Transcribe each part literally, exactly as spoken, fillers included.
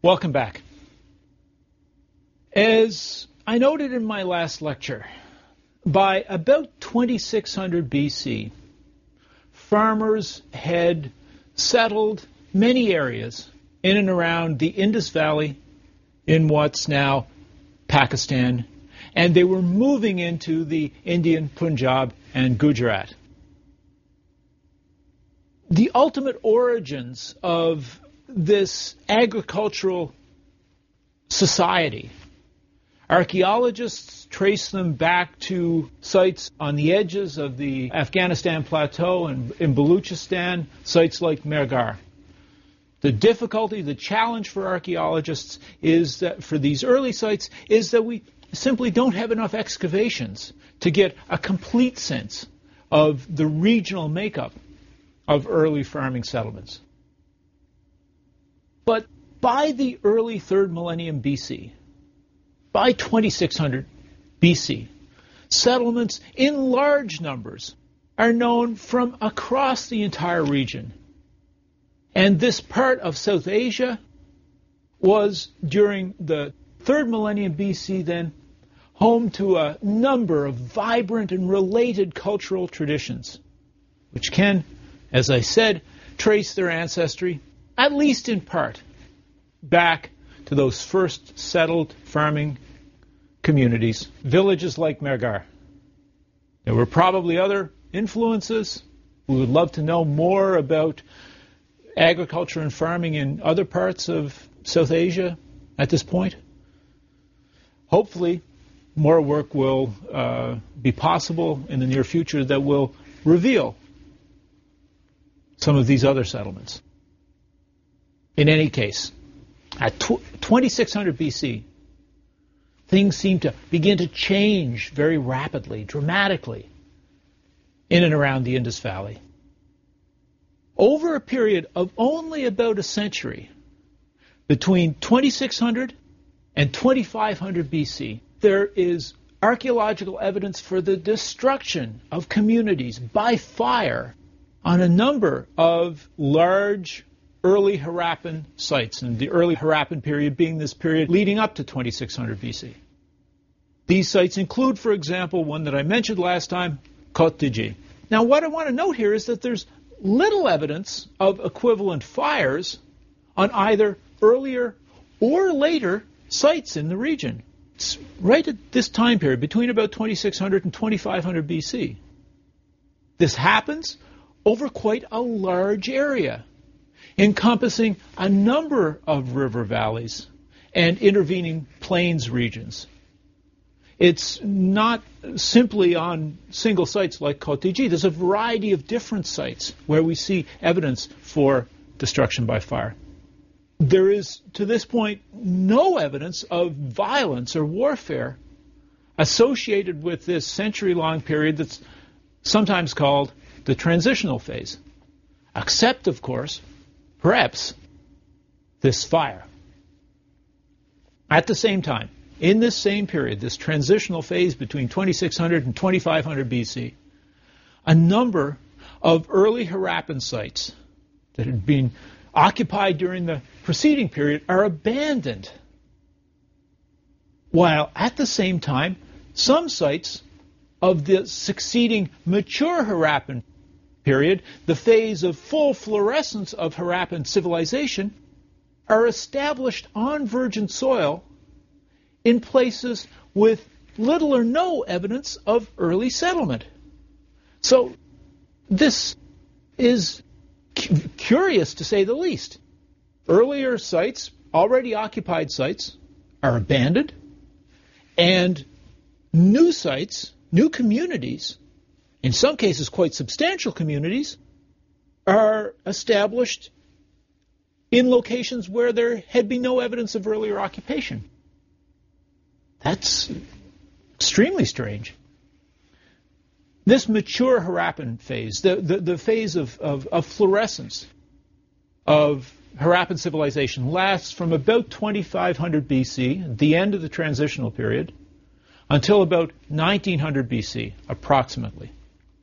Welcome back. As I noted in my last lecture, by about twenty-six hundred B C, farmers had settled many areas in and around the Indus Valley in what's now Pakistan, and they were moving into the Indian Punjab and Gujarat. The ultimate origins of this agricultural society, archaeologists trace them back to sites on the edges of the Afghanistan plateau and in Baluchistan, sites like Mehrgarh. The difficulty, the challenge for archaeologists is that for these early sites is that we simply don't have enough excavations to get a complete sense of the regional makeup of early farming settlements. But by the early third millennium B C, by twenty-six hundred B C, settlements in large numbers are known from across the entire region. And this part of South Asia was, during the third millennium B C then, home to a number of vibrant and related cultural traditions, which can, as I said, trace their ancestry, at least in part, back to those first settled farming communities, villages like Mehrgarh. There were probably other influences. We would love to know more about agriculture and farming in other parts of South Asia at this point. Hopefully, more work will uh, be possible in the near future that will reveal some of these other settlements. In any case, at twenty-six hundred B C, things seem to begin to change very rapidly, dramatically, in and around the Indus Valley. Over a period of only about a century, between twenty-six hundred and twenty-five hundred B C, there is archaeological evidence for the destruction of communities by fire on a number of large early Harappan sites, and the early Harappan period being this period leading up to twenty-six hundred B C. These sites include, for example, one that I mentioned last time, Kotdiji. Now, what I want to note here is that there's little evidence of equivalent fires on either earlier or later sites in the region. It's right at this time period, between about twenty-six hundred and twenty-five hundred B C. This happens over quite a large area, encompassing a number of river valleys and intervening plains regions. It's not simply on single sites like Kotdiji. There's a variety of different sites where we see evidence for destruction by fire. There is, to this point, no evidence of violence or warfare associated with this century-long period that's sometimes called the transitional phase, except, of course, perhaps, this fire. At the same time, in this same period, this transitional phase between twenty-six hundred and twenty-five hundred B C, a number of early Harappan sites that had been occupied during the preceding period are abandoned, while at the same time, some sites of the succeeding mature Harappan period, the phase of full fluorescence of Harappan civilization, are established on virgin soil in places with little or no evidence of early settlement. So this is cu- curious to say the least. Earlier sites, already occupied sites, are abandoned, and new sites, new communities, in some cases quite substantial communities, are established in locations where there had been no evidence of earlier occupation. That's extremely strange. This mature Harappan phase, the, the, the phase of, of, of fluorescence of Harappan civilization, lasts from about twenty-five hundred B C, the end of the transitional period, until about nineteen hundred B C, approximately.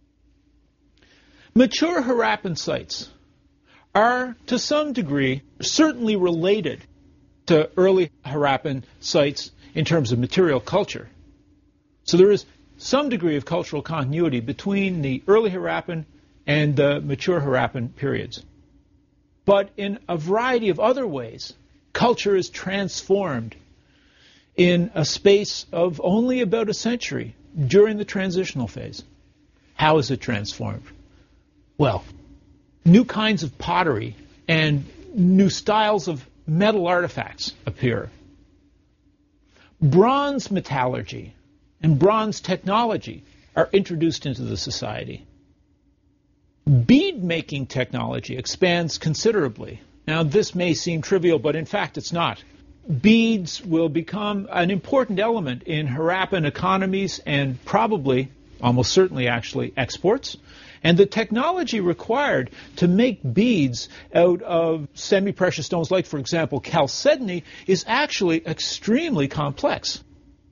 Mature Harappan sites are, to some degree, certainly related to early Harappan sites in terms of material culture. So there is some degree of cultural continuity between the early Harappan and the mature Harappan periods. But in a variety of other ways, culture is transformed in a space of only about a century during the transitional phase. How is it transformed? Well, new kinds of pottery and new styles of metal artifacts appear. Bronze metallurgy and bronze technology are introduced into the society. Bead-making technology expands considerably. Now, this may seem trivial, but in fact it's not. Beads will become an important element in Harappan economies and probably, almost certainly actually, exports. And the technology required to make beads out of semi-precious stones, like, for example, chalcedony, is actually extremely complex.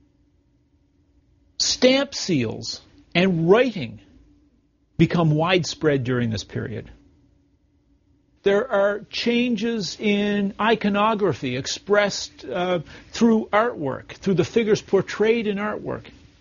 Stamp seals and writing become widespread during this period. There are changes in iconography expressed uh, through artwork, through the figures portrayed in artwork.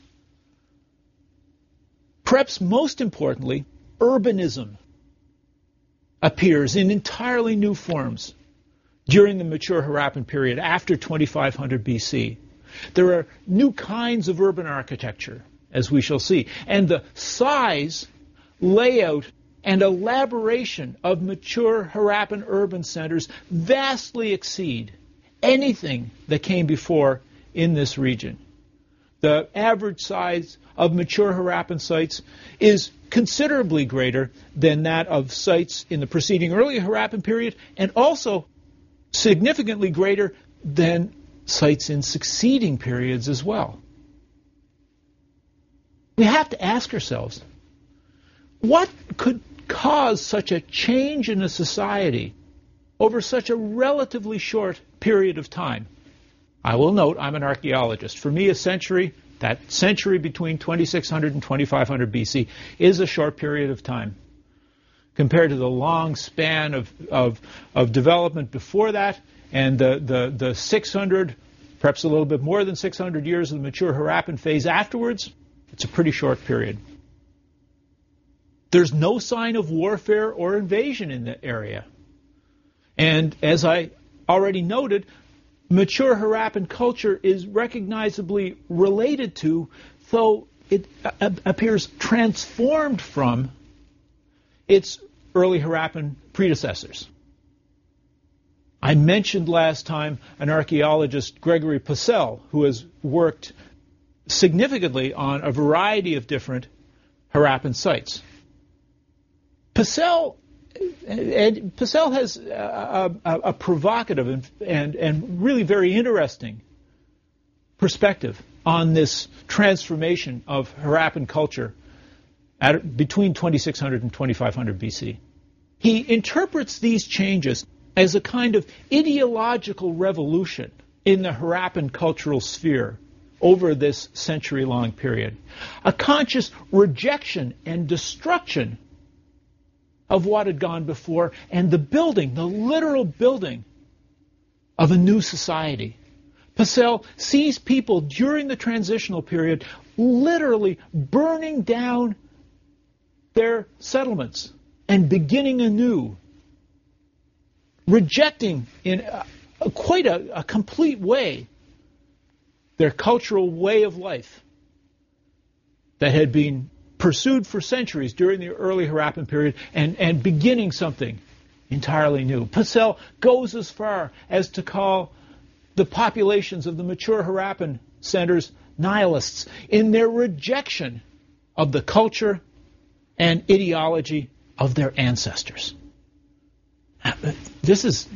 Perhaps most importantly, urbanism appears in entirely new forms during the mature Harappan period after twenty-five hundred B C. There are new kinds of urban architecture, as we shall see, and the size, layout, and elaboration of mature Harappan urban centers vastly exceed anything that came before in this region. The average size of mature Harappan sites is considerably greater than that of sites in the preceding early Harappan period, and also significantly greater than sites in succeeding periods as well. We have to ask ourselves, what could cause such a change in a society over such a relatively short period of time? I will note I'm an archaeologist. For me, a century, that century between twenty-six hundred and twenty-five hundred B C, is a short period of time compared to the long span of, of, of development before that and the, the, the six hundred, perhaps a little bit more than six hundred years of the mature Harappan phase afterwards. It's a pretty short period. There's no sign of warfare or invasion in the area. And as I already noted, mature Harappan culture is recognizably related to, though it a- appears transformed from, its early Harappan predecessors. I mentioned last time an archaeologist, Gregory Purcell, who has worked significantly on a variety of different Harappan sites. Purcell, and Purcell has a, a, a provocative and, and, and really very interesting perspective on this transformation of Harappan culture at, between twenty-six hundred and twenty-five hundred B C. He interprets these changes as a kind of ideological revolution in the Harappan cultural sphere over this century-long period. A conscious rejection and destruction of what had gone before, and the building, the literal building of a new society. Purcell sees people during the transitional period literally burning down their settlements and beginning anew, rejecting in a, a, quite a, a complete way their cultural way of life that had been pursued for centuries during the early Harappan period, and, and beginning something entirely new. Purcell goes as far as to call the populations of the mature Harappan centers nihilists in their rejection of the culture and ideology of their ancestors. This is,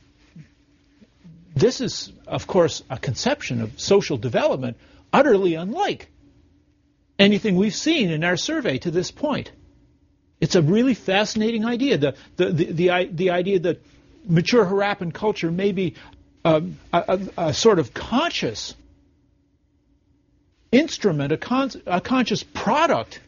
this is, of course, a conception of social development utterly unlike anything we've seen in our survey to this point. It's a really fascinating idea. The, the, the, the, the idea that mature Harappan culture may be a, a, a sort of conscious instrument, a, con- a conscious product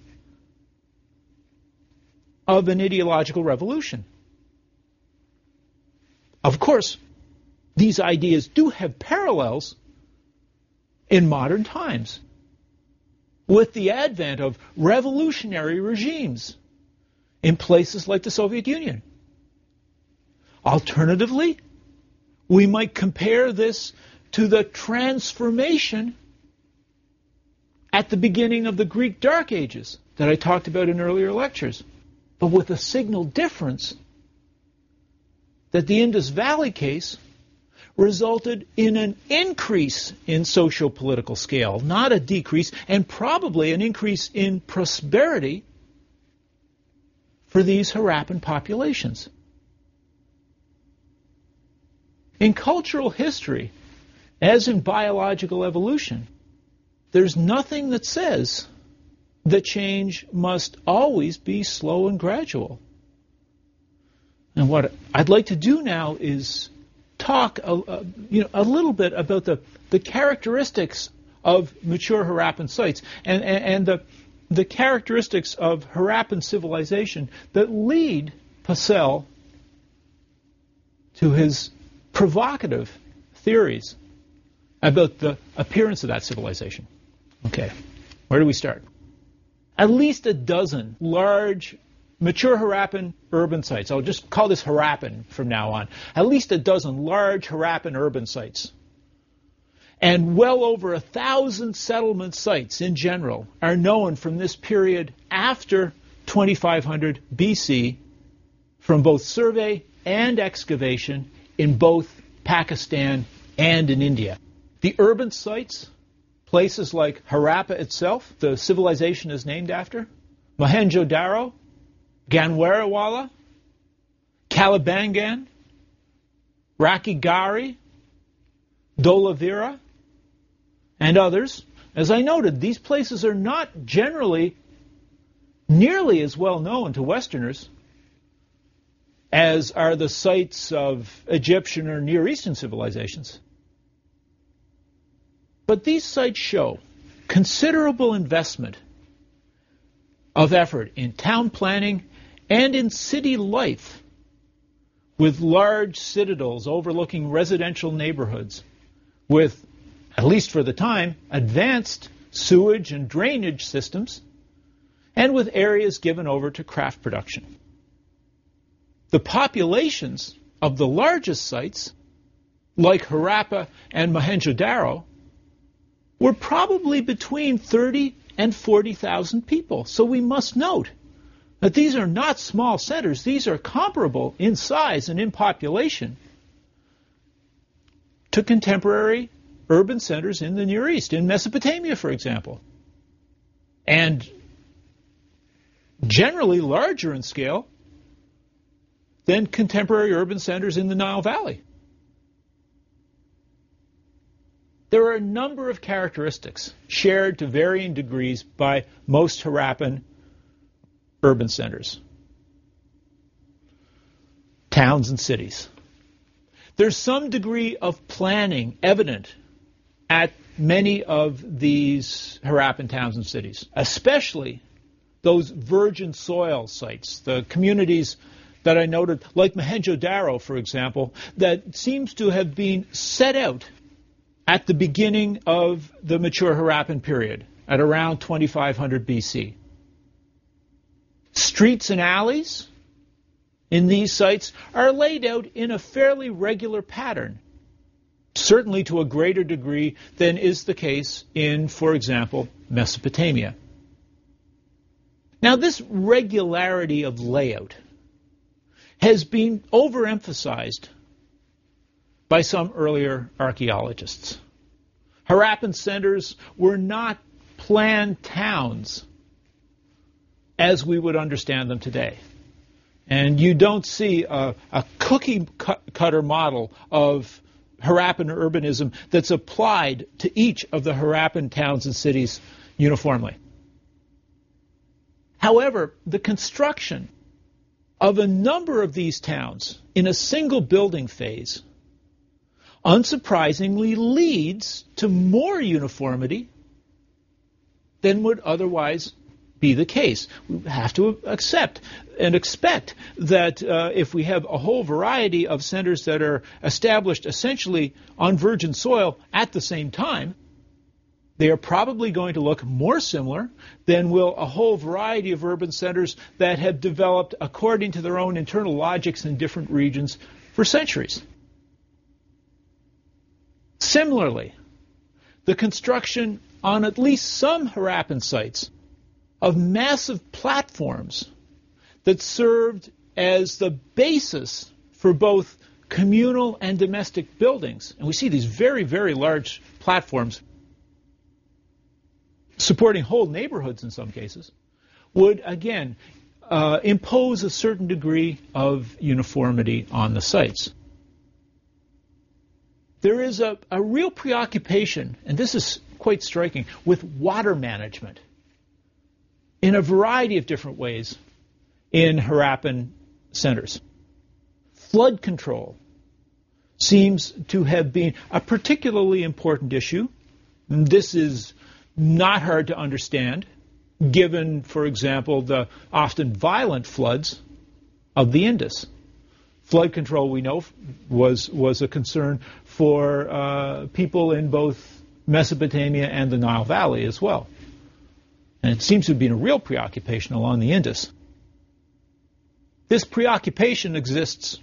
of an ideological revolution. Of course, these ideas do have parallels in modern times with the advent of revolutionary regimes in places like the Soviet Union. Alternatively, we might compare this to the transformation at the beginning of the Greek Dark Ages that I talked about in earlier lectures, but with a signal difference that the Indus Valley case resulted in an increase in socio-political scale, not a decrease, and probably an increase in prosperity for these Harappan populations. In cultural history, as in biological evolution, there's nothing that says that change must always be slow and gradual. And what I'd like to do now is talk a, a, you know, a little bit about the, the characteristics of mature Harappan sites and, and, and the, the characteristics of Harappan civilization that lead Purcell to his provocative theories about the appearance of that civilization. Okay, where do we start? At least a dozen large mature Harappan urban sites. I'll just call this Harappan from now on. At least a dozen large Harappan urban sites. And well over a thousand settlement sites in general are known from this period after twenty-five hundred B C from both survey and excavation in both Pakistan and in India. The urban sites, places like Harappa itself, the civilization is named after, Mohenjo-Daro, Ganweriwala, Kalibangan, Rakhigarhi, Dholavira, and others. As I noted, these places are not generally nearly as well known to Westerners as are the sites of Egyptian or Near Eastern civilizations. But these sites show considerable investment of effort in town planning and in city life, with large citadels overlooking residential neighborhoods, with, at least for the time, advanced sewage and drainage systems, and with areas given over to craft production. The populations of the largest sites, like Harappa and Mohenjo-Daro, were probably between thirty and forty thousand people. So we must note that these are not small centers. These are comparable in size and in population to contemporary urban centers in the Near East, in Mesopotamia, for example, and generally larger in scale than contemporary urban centers in the Nile Valley. There are a number of characteristics shared to varying degrees by most Harappan urban centers, towns and cities. There's some degree of planning evident at many of these Harappan towns and cities, especially those virgin soil sites, the communities that I noted, like Mohenjo-Daro, for example, that seems to have been set out at the beginning of the mature Harappan period, at around twenty-five hundred B C. Streets and alleys in these sites are laid out in a fairly regular pattern, certainly to a greater degree than is the case in, for example, Mesopotamia. Now, this regularity of layout has been overemphasized by some earlier archaeologists. Harappan centers were not planned towns as we would understand them today. And you don't see a, a cookie cutter model of Harappan urbanism that's applied to each of the Harappan towns and cities uniformly. However, the construction of a number of these towns in a single building phase unsurprisingly leads to more uniformity than would otherwise be the case. We have to accept and expect that uh, if we have a whole variety of centers that are established essentially on virgin soil at the same time, they are probably going to look more similar than will a whole variety of urban centers that have developed according to their own internal logics in different regions for centuries. Similarly, the construction on at least some Harappan sites of massive platforms that served as the basis for both communal and domestic buildings. And we see these very, very large platforms supporting whole neighborhoods in some cases, would, again, uh, impose a certain degree of uniformity on the sites. There is a, a real preoccupation, and this is quite striking, with water management in a variety of different ways in Harappan centers. Flood control seems to have been a particularly important issue. This is not hard to understand, given, for example, the often violent floods of the Indus. Flood control, we know, was was a concern for uh, people in both Mesopotamia and the Nile Valley as well. And it seems to have been a real preoccupation along the Indus. This preoccupation exists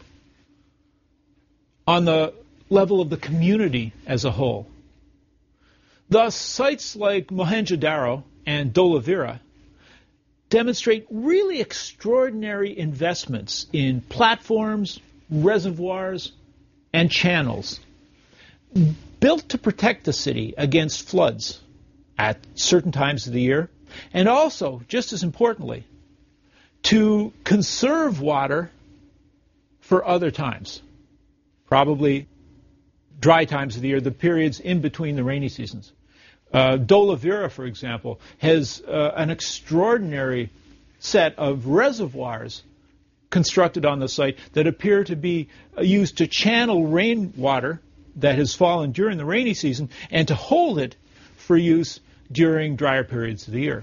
on the level of the community as a whole. Thus, sites like Mohenjo-Daro and Dholavira demonstrate really extraordinary investments in platforms, reservoirs, and channels built to protect the city against floods at certain times of the year, and also, just as importantly, to conserve water for other times, probably dry times of the year, the periods in between the rainy seasons. Uh, Dholavira, for example, has uh, an extraordinary set of reservoirs constructed on the site that appear to be uh, used to channel rainwater that has fallen during the rainy season and to hold it for use during drier periods of the year.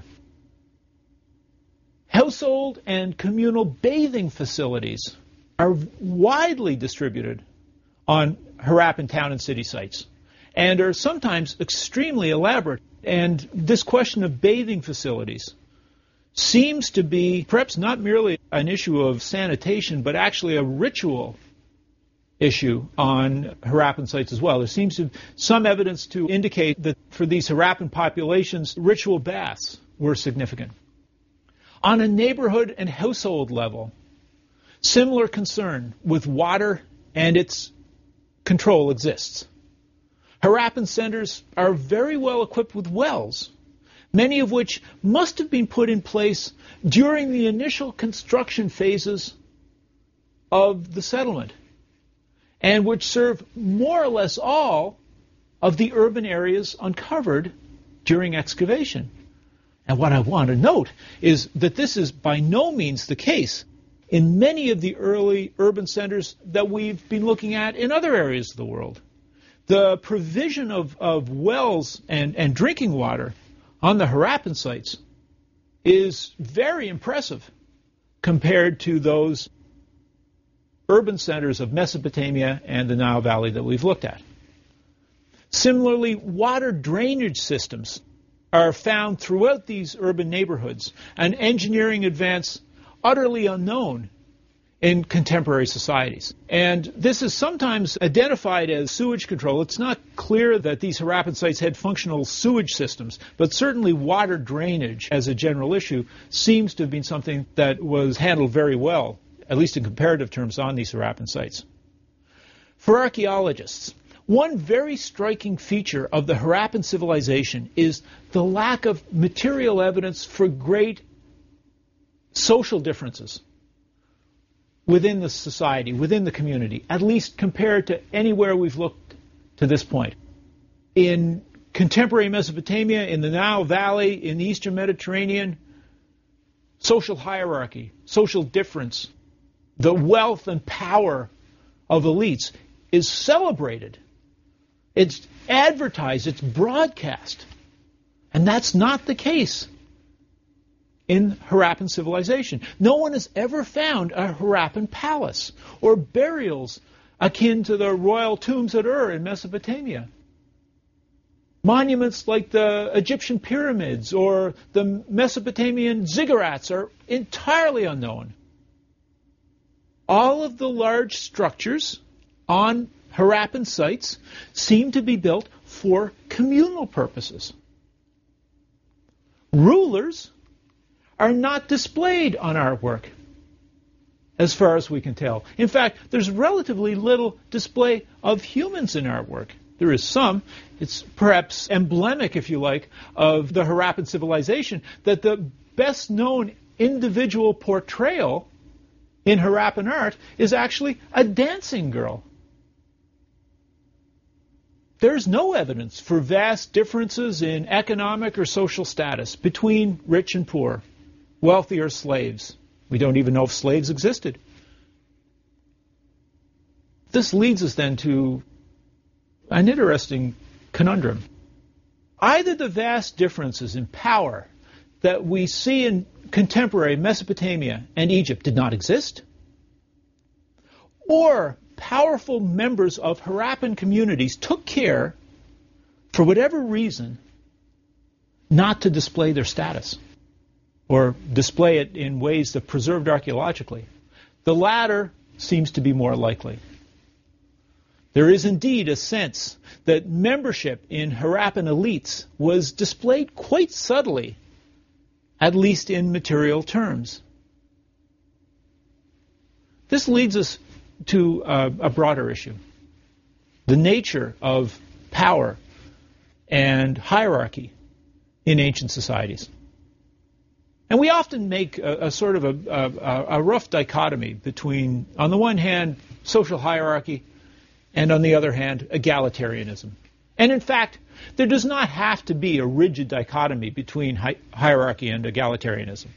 Household and communal bathing facilities are widely distributed on Harappan town and city sites, and are sometimes extremely elaborate. And this question of bathing facilities seems to be perhaps not merely an issue of sanitation, but actually a ritual issue on Harappan sites as well. There seems to be some evidence to indicate that for these Harappan populations, ritual baths were significant. On a neighborhood and household level, similar concern with water and its control exists. Harappan centers are very well equipped with wells, many of which must have been put in place during the initial construction phases of the settlement, and which serve more or less all of the urban areas uncovered during excavation. And what I want to note is that this is by no means the case in many of the early urban centers that we've been looking at in other areas of the world. The provision of, of wells and, and drinking water on the Harappan sites is very impressive compared to those urban centers of Mesopotamia and the Nile Valley that we've looked at. Similarly, water drainage systems are found throughout these urban neighborhoods, an engineering advance utterly unknown in contemporary societies. And this is sometimes identified as sewage control. It's not clear that these Harappan sites had functional sewage systems, but certainly water drainage as a general issue seems to have been something that was handled very well, at least in comparative terms, on these Harappan sites. For archaeologists, one very striking feature of the Harappan civilization is the lack of material evidence for great social differences within the society, within the community, at least compared to anywhere we've looked to this point. In contemporary Mesopotamia, in the Nile Valley, in the Eastern Mediterranean, social hierarchy, social difference, the wealth and power of elites is celebrated. It's advertised, it's broadcast. And that's not the case in Harappan civilization. No one has ever found a Harappan palace or burials akin to the royal tombs at Ur in Mesopotamia. Monuments like the Egyptian pyramids or the Mesopotamian ziggurats are entirely unknown. All of the large structures on Harappan sites seem to be built for communal purposes. Rulers are not displayed on artwork, as far as we can tell. In fact, there's relatively little display of humans in artwork. There is some. It's perhaps emblematic, if you like, of the Harappan civilization, that the best known individual portrayal in Harappan art is actually a dancing girl. There's no evidence for vast differences in economic or social status between rich and poor, wealthy or slaves. We don't even know if slaves existed. This leads us then to an interesting conundrum. Either the vast differences in power that we see in contemporary Mesopotamia and Egypt did not exist, or powerful members of Harappan communities took care, for whatever reason, not to display their status or display it in ways that preserved archaeologically. The latter seems to be more likely. There is indeed a sense that membership in Harappan elites was displayed quite subtly, at least in material terms. This leads us to uh, a broader issue. The nature of power and hierarchy in ancient societies. And we often make a, a sort of a, a, a rough dichotomy between, on the one hand, social hierarchy, and on the other hand, egalitarianism. And in fact, there does not have to be a rigid dichotomy between hi- hierarchy and egalitarianism.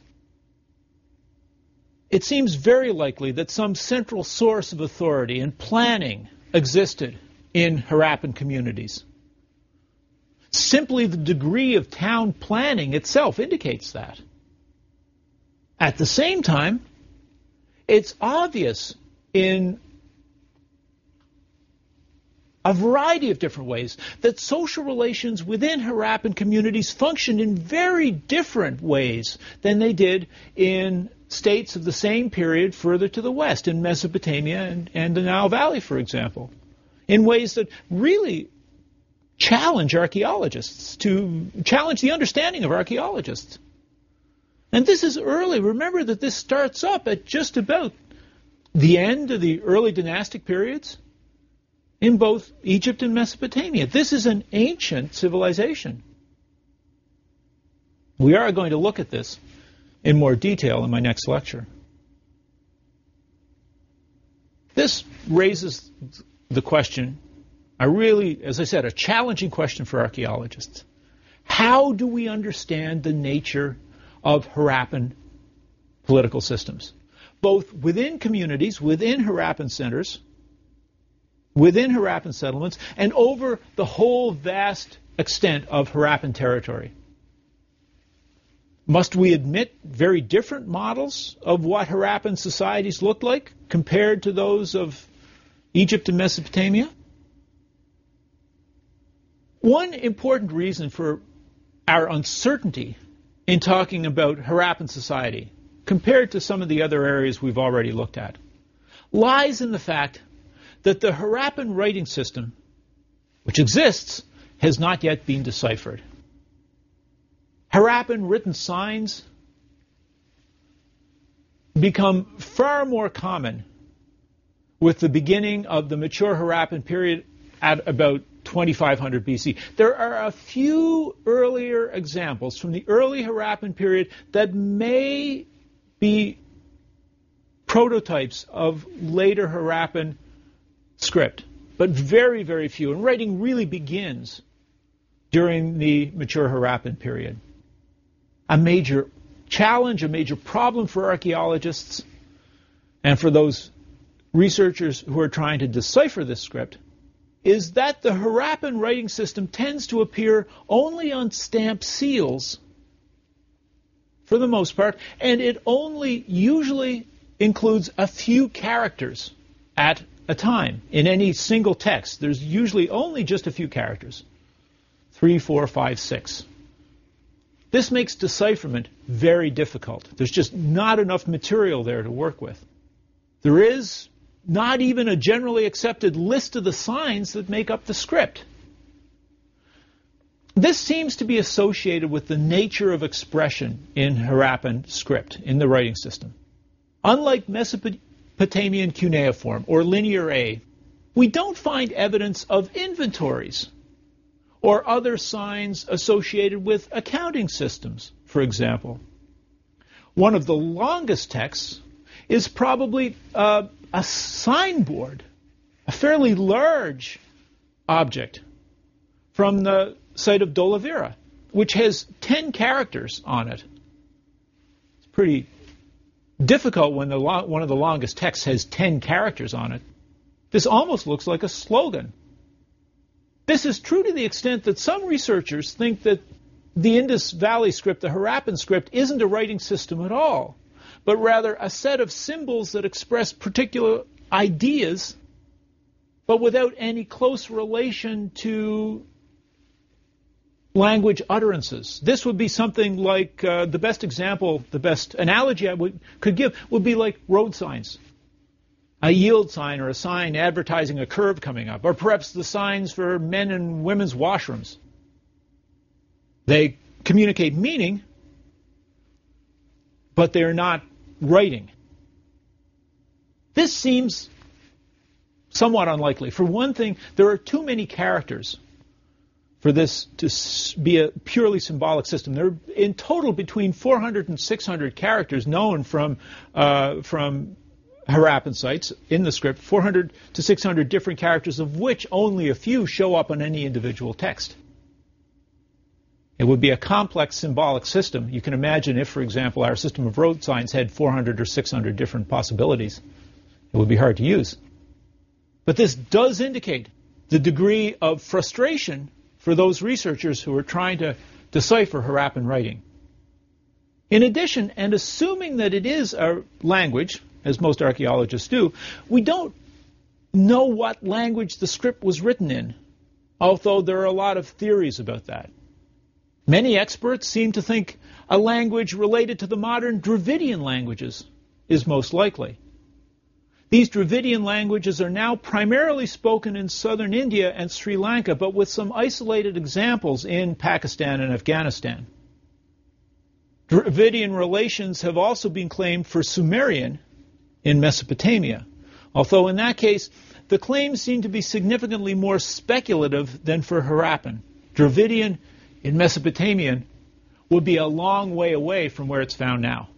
It seems very likely that some central source of authority and planning existed in Harappan communities. Simply the degree of town planning itself indicates that. At the same time, it's obvious in a variety of different ways that social relations within Harappan communities functioned in very different ways than they did in states of the same period further to the west, in Mesopotamia and, and the Nile Valley, for example, in ways that really challenge archaeologists, to challenge the understanding of archaeologists. And this is early. Remember that this starts up at just about the end of the early dynastic periods in both Egypt and Mesopotamia. This is an ancient civilization. We are going to look at this in more detail in my next lecture. This raises the question, a really, as I said, a challenging question for archaeologists. How do we understand the nature of Harappan political systems, both within communities, within Harappan centers, within Harappan settlements, and over the whole vast extent of Harappan territory? Must we admit very different models of what Harappan societies looked like compared to those of Egypt and Mesopotamia? One important reason for our uncertainty in talking about Harappan society, compared to some of the other areas we've already looked at, lies in the fact that the Harappan writing system, which exists, has not yet been deciphered. Harappan written signs become far more common with the beginning of the mature Harappan period at about twenty-five hundred B C. There are a few earlier examples from the early Harappan period that may be prototypes of later Harappan script, but very, very few. And writing really begins during the mature Harappan period. A major challenge, a major problem for archaeologists and for those researchers who are trying to decipher this script is that the Harappan writing system tends to appear only on stamp seals for the most part, and it only usually includes a few characters at a time in any single text. There's usually only just a few characters. Three, four, five, six. This makes decipherment very difficult. There's just not enough material there to work with. There is not even a generally accepted list of the signs that make up the script. This seems to be associated with the nature of expression in Harappan script, in the writing system. Unlike Mesopotamian cuneiform or Linear A, we don't find evidence of inventories or other signs associated with accounting systems, for example. One of the longest texts is probably uh, a signboard, a fairly large object from the site of Dolavira, which has ten characters on it. It's pretty difficult when the lo- one of the longest texts has ten characters on it. This almost looks like a slogan. This is true to the extent that some researchers think that the Indus Valley script, the Harappan script, isn't a writing system at all, but rather a set of symbols that express particular ideas, but without any close relation to language utterances. This would be something like, uh, the best example, the best analogy I would, could give would be like road signs. A yield sign or a sign advertising a curve coming up, or perhaps the signs for men and women's washrooms. They communicate meaning, but they're not writing. This seems somewhat unlikely. For one thing, there are too many characters for this to be a purely symbolic system. There are in total between four hundred and six hundred characters known from uh, from Harappan sites in the script, four hundred to six hundred different characters, of which only a few show up on any individual text. It would be a complex symbolic system. You can imagine if, for example, our system of road signs had four hundred or six hundred different possibilities. It would be hard to use. But this does indicate the degree of frustration for those researchers who are trying to decipher Harappan writing. In addition, and assuming that it is a language, as most archaeologists do, we don't know what language the script was written in, although there are a lot of theories about that. Many experts seem to think a language related to the modern Dravidian languages is most likely. These Dravidian languages are now primarily spoken in southern India and Sri Lanka, but with some isolated examples in Pakistan and Afghanistan. Dravidian relations have also been claimed for Sumerian in Mesopotamia, although in that case, the claims seem to be significantly more speculative than for Harappan. Dravidian in Mesopotamian would be a long way away from where it's found now.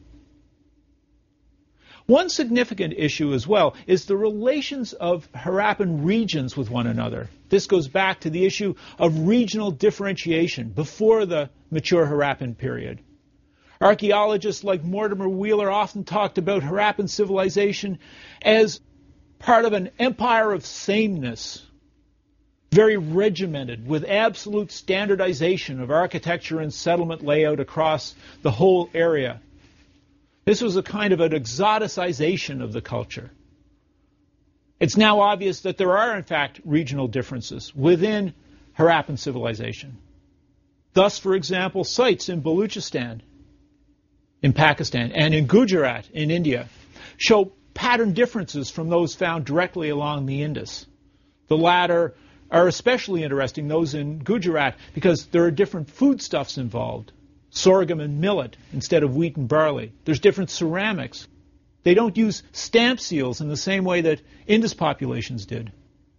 One significant issue as well is the relations of Harappan regions with one another. This goes back to the issue of regional differentiation before the mature Harappan period. Archaeologists like Mortimer Wheeler often talked about Harappan civilization as part of an empire of sameness, very regimented, with absolute standardization of architecture and settlement layout across the whole area. This was a kind of an exoticization of the culture. It's now obvious that there are, in fact, regional differences within Harappan civilization. Thus, for example, sites in Baluchistan, in Pakistan, and in Gujarat, in India, show pattern differences from those found directly along the Indus. The latter are especially interesting, those in Gujarat, because there are different foodstuffs involved. Sorghum and millet instead of wheat and barley. There's different ceramics. They don't use stamp seals in the same way that Indus populations did.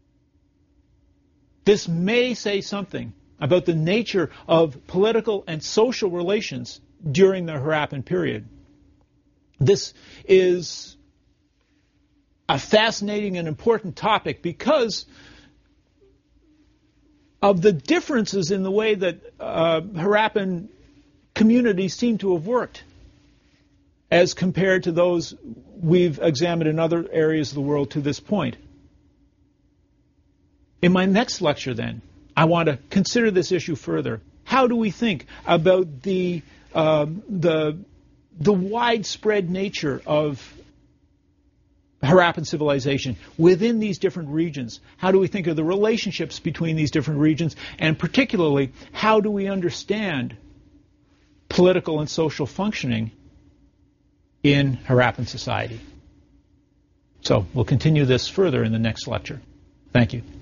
This may say something about the nature of political and social relations during the Harappan period. This is a fascinating and important topic because of the differences in the way that uh, Harappan communities seem to have worked as compared to those we've examined in other areas of the world to this point. In my next lecture, then, I want to consider this issue further. How do we think about the, uh, the the widespread nature of Harappan civilization within these different regions. How do we think of the relationships between these different regions? And particularly, how do we understand political and social functioning in Harappan society? So we'll continue this further in the next lecture. Thank you.